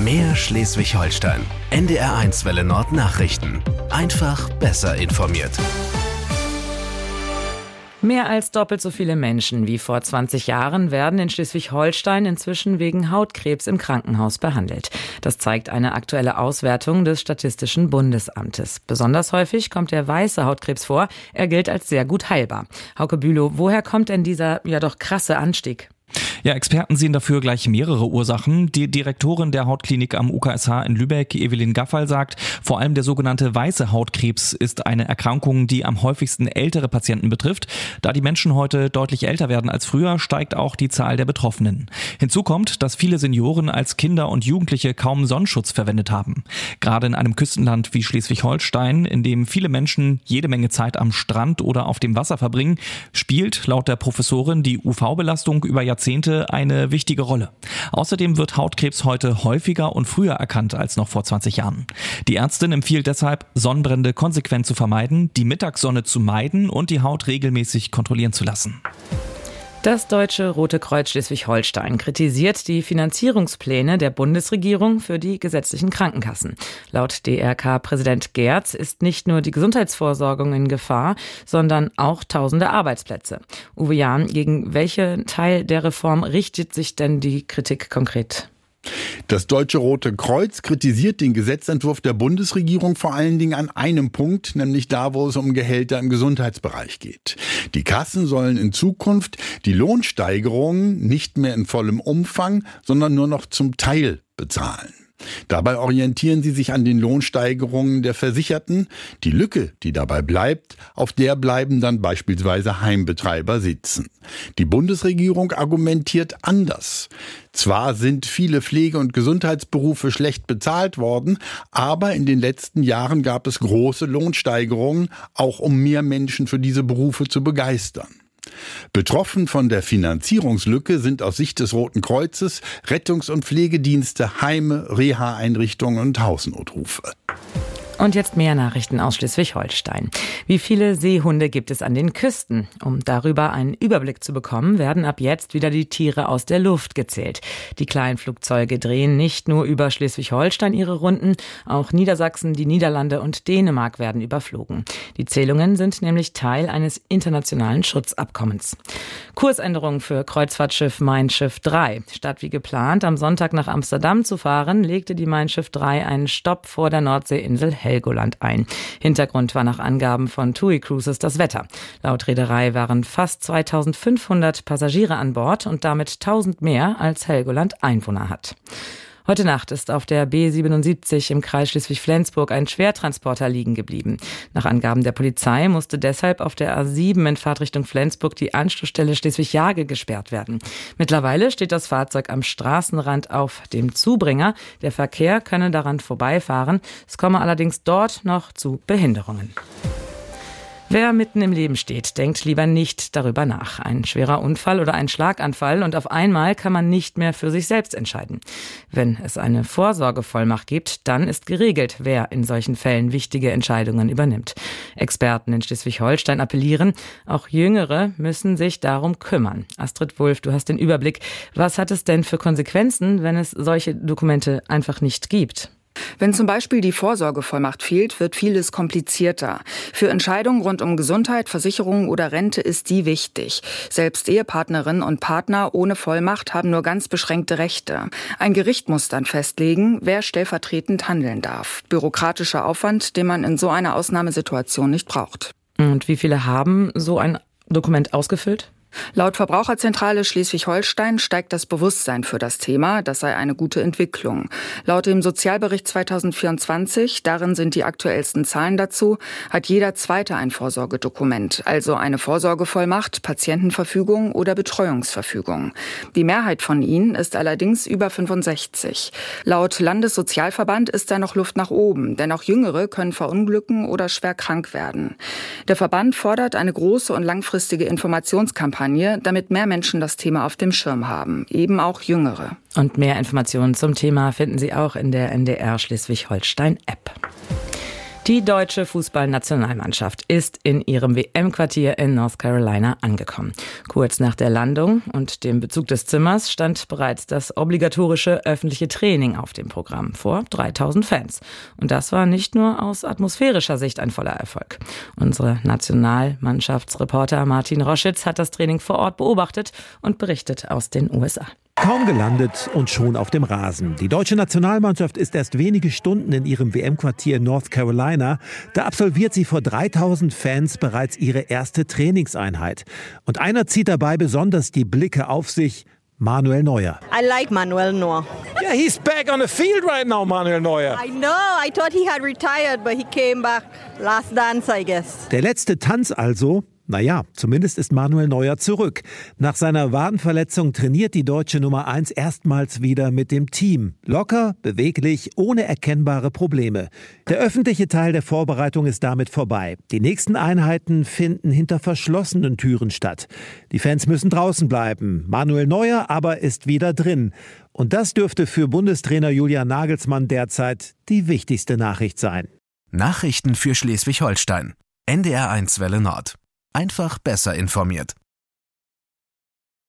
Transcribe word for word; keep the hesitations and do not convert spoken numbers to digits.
Mehr Schleswig-Holstein. N D R eins Welle Nord Nachrichten. Einfach besser informiert. Mehr als doppelt so viele Menschen wie vor zwanzig Jahren werden in Schleswig-Holstein inzwischen wegen Hautkrebs im Krankenhaus behandelt. Das zeigt eine aktuelle Auswertung des Statistischen Bundesamtes. Besonders häufig kommt der weiße Hautkrebs vor. Er gilt als sehr gut heilbar. Hauke Bülow, woher kommt denn dieser ja doch krasse Anstieg? Ja, Experten sehen dafür gleich mehrere Ursachen. Die Direktorin der Hautklinik am U K S H in Lübeck, Evelyn Gaffal, sagt, vor allem der sogenannte weiße Hautkrebs ist eine Erkrankung, die am häufigsten ältere Patienten betrifft. Da die Menschen heute deutlich älter werden als früher, steigt auch die Zahl der Betroffenen. Hinzu kommt, dass viele Senioren als Kinder und Jugendliche kaum Sonnenschutz verwendet haben. Gerade in einem Küstenland wie Schleswig-Holstein, in dem viele Menschen jede Menge Zeit am Strand oder auf dem Wasser verbringen, spielt laut der Professorin die U V-Belastung über Jahrzehnte eine wichtige Rolle. Außerdem wird Hautkrebs heute häufiger und früher erkannt als noch vor zwanzig Jahren. Die Ärztin empfiehlt deshalb, Sonnenbrände konsequent zu vermeiden, die Mittagssonne zu meiden und die Haut regelmäßig kontrollieren zu lassen. Das Deutsche Rote Kreuz Schleswig-Holstein kritisiert die Finanzierungspläne der Bundesregierung für die gesetzlichen Krankenkassen. Laut D R K-Präsident Gerz ist nicht nur die Gesundheitsversorgung in Gefahr, sondern auch tausende Arbeitsplätze. Uwe Jahn, gegen welchen Teil der Reform richtet sich denn die Kritik konkret? Das Deutsche Rote Kreuz kritisiert den Gesetzentwurf der Bundesregierung vor allen Dingen an einem Punkt, nämlich da, wo es um Gehälter im Gesundheitsbereich geht. Die Kassen sollen in Zukunft die Lohnsteigerungen nicht mehr in vollem Umfang, sondern nur noch zum Teil bezahlen. Dabei orientieren sie sich an den Lohnsteigerungen der Versicherten. Die Lücke, die dabei bleibt, auf der bleiben dann beispielsweise Heimbetreiber sitzen. Die Bundesregierung argumentiert anders. Zwar sind viele Pflege- und Gesundheitsberufe schlecht bezahlt worden, aber in den letzten Jahren gab es große Lohnsteigerungen, auch um mehr Menschen für diese Berufe zu begeistern. Betroffen von der Finanzierungslücke sind aus Sicht des Roten Kreuzes Rettungs- und Pflegedienste, Heime, Reha-Einrichtungen und Hausnotrufe. Und jetzt mehr Nachrichten aus Schleswig-Holstein. Wie viele Seehunde gibt es an den Küsten? Um darüber einen Überblick zu bekommen, werden ab jetzt wieder die Tiere aus der Luft gezählt. Die kleinen Flugzeuge drehen nicht nur über Schleswig-Holstein ihre Runden, auch Niedersachsen, die Niederlande und Dänemark werden überflogen. Die Zählungen sind nämlich Teil eines internationalen Schutzabkommens. Kursänderung für Kreuzfahrtschiff Mein Schiff drei. Statt wie geplant am Sonntag nach Amsterdam zu fahren, legte die Mein Schiff drei einen Stopp vor der Nordseeinsel Helgoland ein. Hintergrund war nach Angaben von TUI Cruises das Wetter. Laut Reederei waren fast zweitausendfünfhundert Passagiere an Bord und damit tausend mehr als Helgoland Einwohner hat. Heute Nacht ist auf der B siebenundsiebzig im Kreis Schleswig-Flensburg ein Schwertransporter liegen geblieben. Nach Angaben der Polizei musste deshalb auf der A sieben in Fahrtrichtung Flensburg die Anschlussstelle Schleswig-Jage gesperrt werden. Mittlerweile steht das Fahrzeug am Straßenrand auf dem Zubringer. Der Verkehr könne daran vorbeifahren. Es komme allerdings dort noch zu Behinderungen. Wer mitten im Leben steht, denkt lieber nicht darüber nach. Ein schwerer Unfall oder ein Schlaganfall und auf einmal kann man nicht mehr für sich selbst entscheiden. Wenn es eine Vorsorgevollmacht gibt, dann ist geregelt, wer in solchen Fällen wichtige Entscheidungen übernimmt. Experten in Schleswig-Holstein appellieren, auch Jüngere müssen sich darum kümmern. Astrid Wulff, du hast den Überblick. Was hat es denn für Konsequenzen, wenn es solche Dokumente einfach nicht gibt? Wenn zum Beispiel die Vorsorgevollmacht fehlt, wird vieles komplizierter. Für Entscheidungen rund um Gesundheit, Versicherung oder Rente ist die wichtig. Selbst Ehepartnerinnen und Partner ohne Vollmacht haben nur ganz beschränkte Rechte. Ein Gericht muss dann festlegen, wer stellvertretend handeln darf. Bürokratischer Aufwand, den man in so einer Ausnahmesituation nicht braucht. Und wie viele haben so ein Dokument ausgefüllt? Laut Verbraucherzentrale Schleswig-Holstein steigt das Bewusstsein für das Thema. Das sei eine gute Entwicklung. Laut dem Sozialbericht zweitausendvierundzwanzig, darin sind die aktuellsten Zahlen dazu, hat jeder Zweite ein Vorsorgedokument, also eine Vorsorgevollmacht, Patientenverfügung oder Betreuungsverfügung. Die Mehrheit von ihnen ist allerdings über fünfundsechzig. Laut Landessozialverband ist da noch Luft nach oben, denn auch Jüngere können verunglücken oder schwer krank werden. Der Verband fordert eine große und langfristige Informationskampagne, damit mehr Menschen das Thema auf dem Schirm haben, eben auch Jüngere. Und mehr Informationen zum Thema finden Sie auch in der N D R Schleswig-Holstein-App. Die deutsche Fußballnationalmannschaft ist in ihrem W M-Quartier in North Carolina angekommen. Kurz nach der Landung und dem Bezug des Zimmers stand bereits das obligatorische öffentliche Training auf dem Programm vor dreitausend Fans. Und das war nicht nur aus atmosphärischer Sicht ein voller Erfolg. Unsere Nationalmannschaftsreporter Martin Roschitz hat das Training vor Ort beobachtet und berichtet aus den U S A. Kaum gelandet und schon auf dem Rasen. Die deutsche Nationalmannschaft ist erst wenige Stunden in ihrem W M-Quartier in North Carolina. Da absolviert sie vor dreitausend Fans bereits ihre erste Trainingseinheit. Und einer zieht dabei besonders die Blicke auf sich: Manuel Neuer. I like Manuel Neuer. Yeah, he's back on the field right now, Manuel Neuer. I know, I thought he had retired, but he came back. Last dance, I guess. Der letzte Tanz also. Naja, zumindest ist Manuel Neuer zurück. Nach seiner Wadenverletzung trainiert die deutsche Nummer eins erstmals wieder mit dem Team. Locker, beweglich, ohne erkennbare Probleme. Der öffentliche Teil der Vorbereitung ist damit vorbei. Die nächsten Einheiten finden hinter verschlossenen Türen statt. Die Fans müssen draußen bleiben. Manuel Neuer aber ist wieder drin. Und das dürfte für Bundestrainer Julian Nagelsmann derzeit die wichtigste Nachricht sein. Nachrichten für Schleswig-Holstein. N D R eins Welle Nord. Einfach besser informiert.